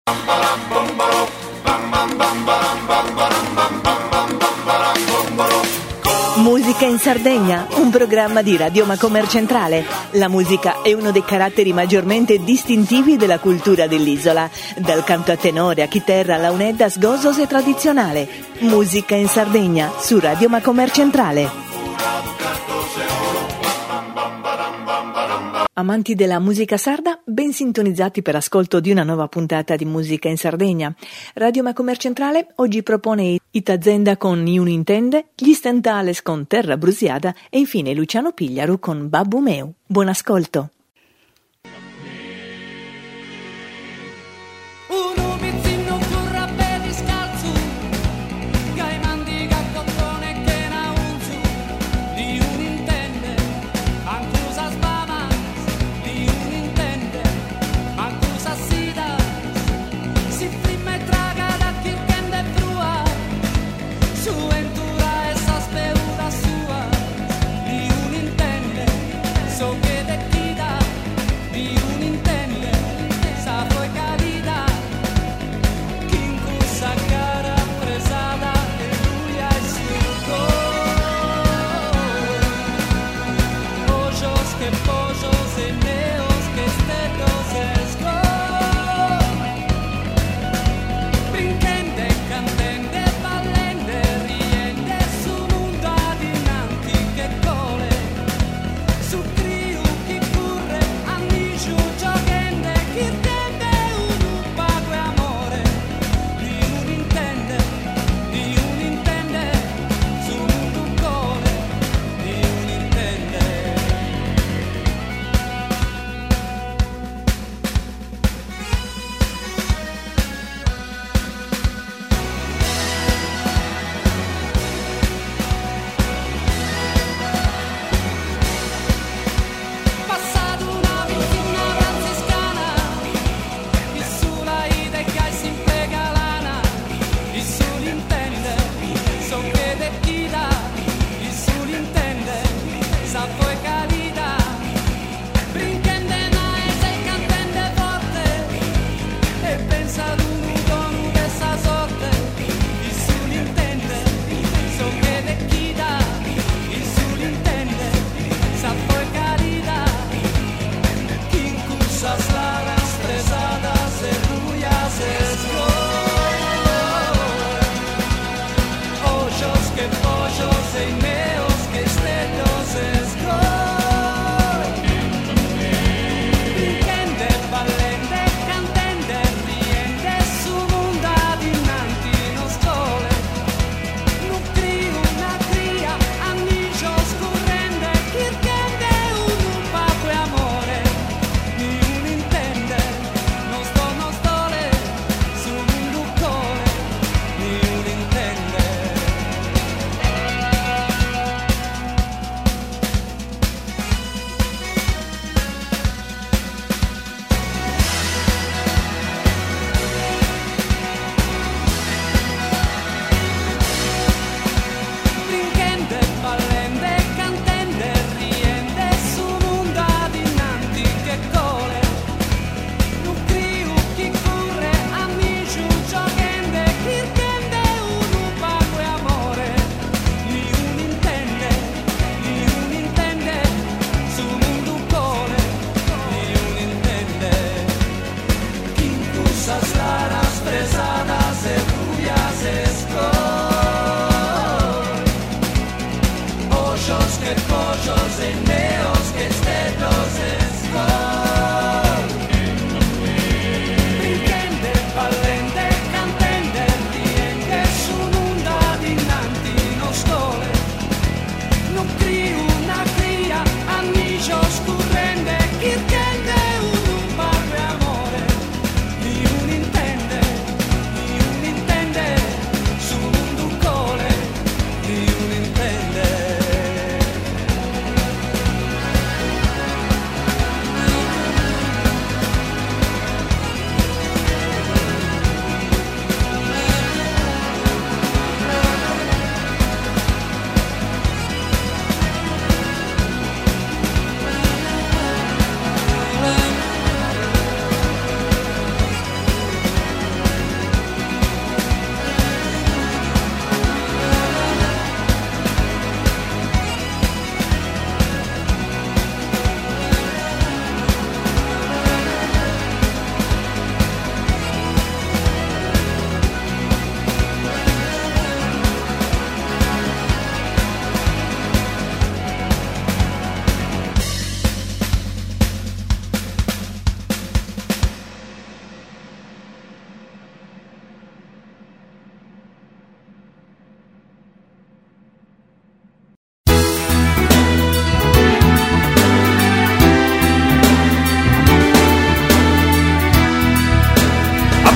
Musica in Sardegna, un programma di Radio Macomer Centrale. La musica è uno dei caratteri maggiormente distintivi della cultura dell'isola, dal canto a tenore a chitarra, launedda, sgozos e tradizionale. Musica in Sardegna su Radio Macomer Centrale. Amanti della musica sarda, ben sintonizzati per ascolto di una nuova puntata di Musica in Sardegna. Radio Macomer Centrale oggi propone Itazenda con Niun Intende, gli Stentales con Terra Brusiada e infine Luciano Pigliaru con Babbu Meu. Buon ascolto!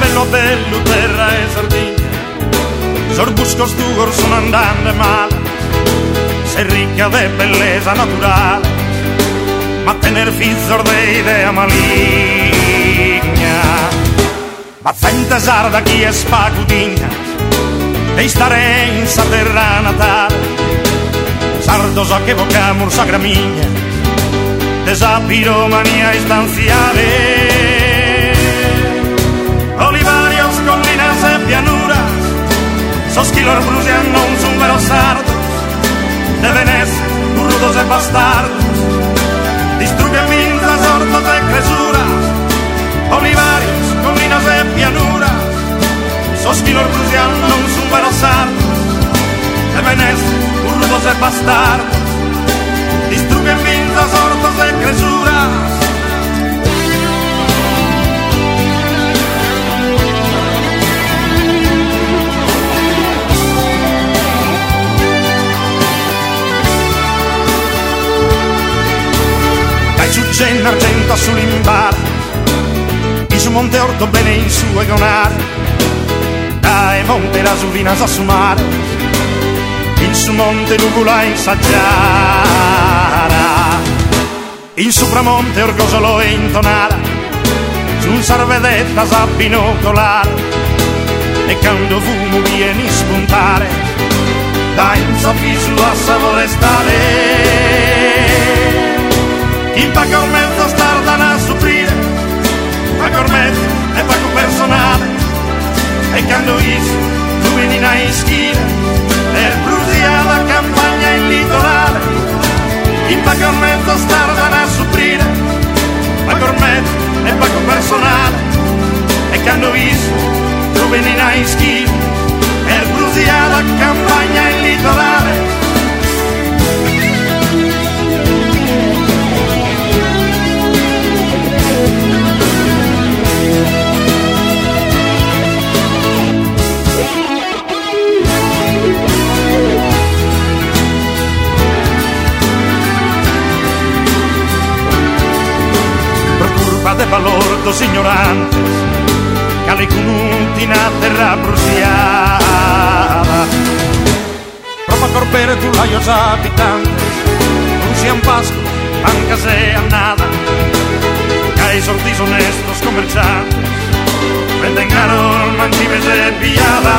nell'hotel terra e Sardegna, sorbuscos tu sono andando male, sei ricca de bellezza naturale, ma tener fizzor de idea maligna. Ma sente sarda chi è spacudigna, e stare in sa terra natale, sardo so che vocamur sa gramigna, de sa piromania istanziale. Olivarios, colinas e pianuras, sos quilor brusian non son veros sardos, deben ser burrudos e bastardos, distruggen vinzas, hortos e cresuras. Olivarios, colinas e pianuras, sos quilor brusian non son veros sardos, deben ser burrudos e bastardos, distruggen vinzas, hortos e cresuras. Succede argento sull'imbar, in su Monte Orto bene in su Egonare, dai Monte Rasuvina a sumare, in su Monte Nuvula in Saggiara, in Supramonte Orgosolo e intonare, su un Sarvedetta sa binocolare, e quando fumo vieni spuntare, dai in Safisu a Savorestare. In Paco mezzo stardano a soffrire, Paco mezzo e Paco personale, e quando iso tu vieni in schina, e brusia la campagna in litorale. In Paco mezzo stardano a soffrire, Paco mezzo e Paco personale, e quando iso tu vieni in schina, e brusia la campagna in litorale. De valor dos ignorantes, cali cunuti na terra bruciada, ropa corpere tu laios habitantes, Rusian Pasco, banca sea nada, cae sortis honestos comerciantes, venden caro manchives de pillada,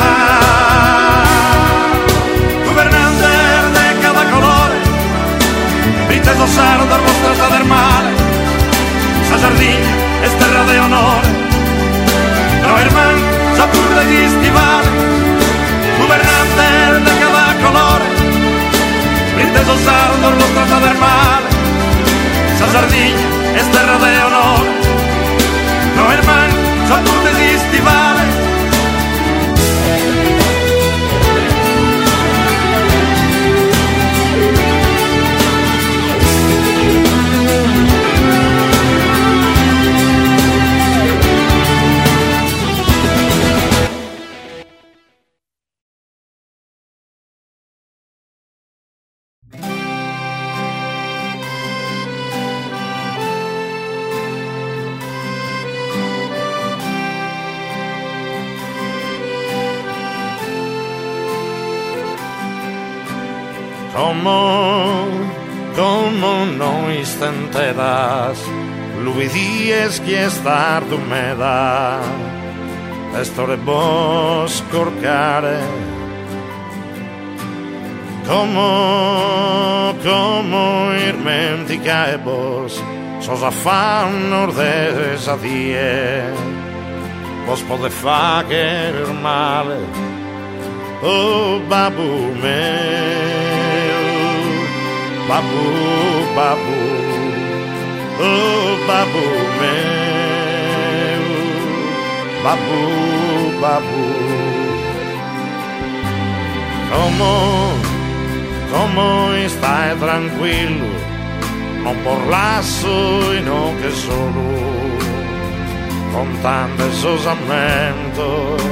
gobernantes de cada colore, brites dos sardos vostras da del mare. La Sardegna è terra de onore, no herman, sapur degli stivali, governante de cada colore, printeso sardo lo strada del mare. La Sardegna è terra de onore, no herman, sapur degli stivali. Como no istentedas, luidies que estar tu me da, estore vos corcare, como irme cae vos, sos afannor de sadie, vos pode facer male, oh babu meu, babu, babu, oh babu meu, babu, babu. Como stai tranquillo, non por lasso y no que solo, con tantos osamentos.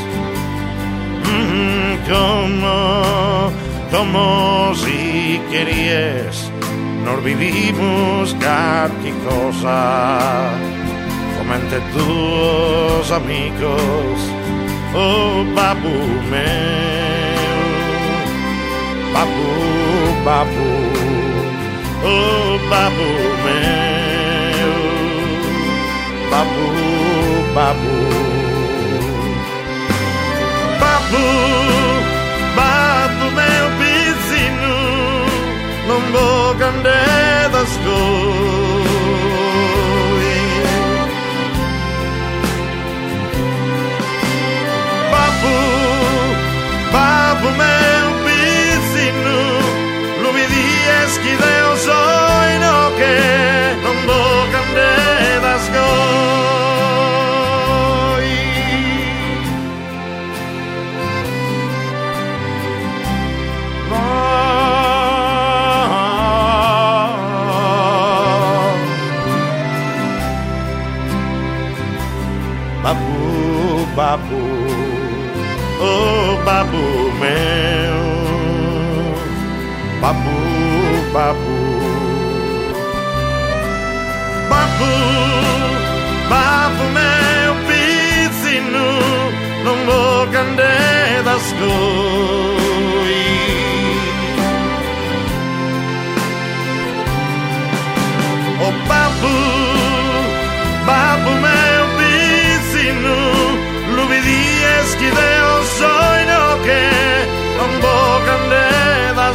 Como si querías, nos vivimos cada cosa, con solamente dos amigos. Oh, babu meu, babu, babu, oh, babu meu, babu, babu, babu, babu meu vizinho, não vou cantar das coisas. Babu meu vizinho, lui dies que Deus oi no que non vou cantar das coi. Babu, babu, oh, babu meu, babu, babu, babu, babu meu vizinho, não vou cantar das coisas. Oh, babu, babu meu vizinho, lui dies que Deus oi no que non vou cantar das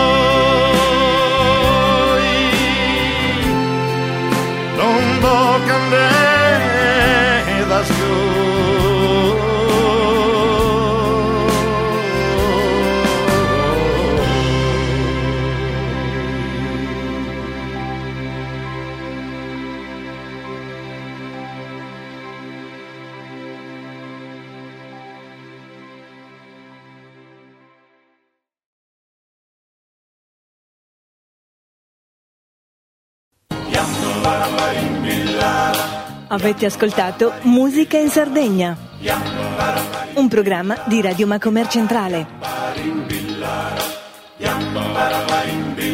coi, non vou cantar das Avete ascoltato Musica in Sardegna, un programma di Radio Macomer Centrale.